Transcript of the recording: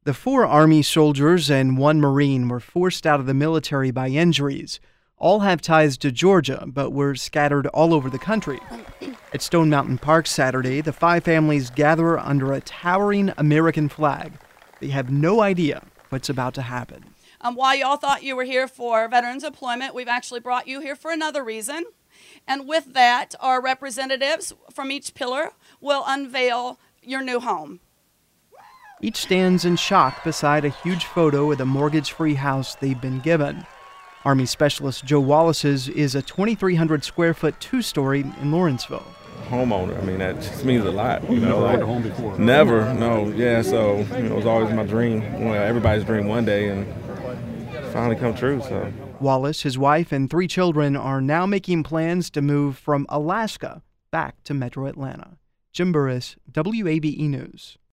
The 4 Army soldiers and 1 Marine were forced out of the military by injuries. All have ties to Georgia, but were scattered all over the country. At Stone Mountain Park Saturday, the 5 families gather under a towering American flag. They have no idea what's about to happen. While y'all thought you were here for veterans employment, we've actually brought you here for another reason. And with that, our representatives from each pillar will unveil your new home. Each stands in shock beside a huge photo of the mortgage-free house they've been given. Army Specialist Joe Wallace's is a 2,300 square foot 2-story in Lawrenceville. Homeowner, I mean, that just means a lot. You know, like, home before? Never, no, yeah. So it was always my dream. Well, everybody's dream one day, and it's finally come true. So Wallace, his wife, and 3 children are now making plans to move from Alaska back to Metro Atlanta. Jim Burris, WABE News.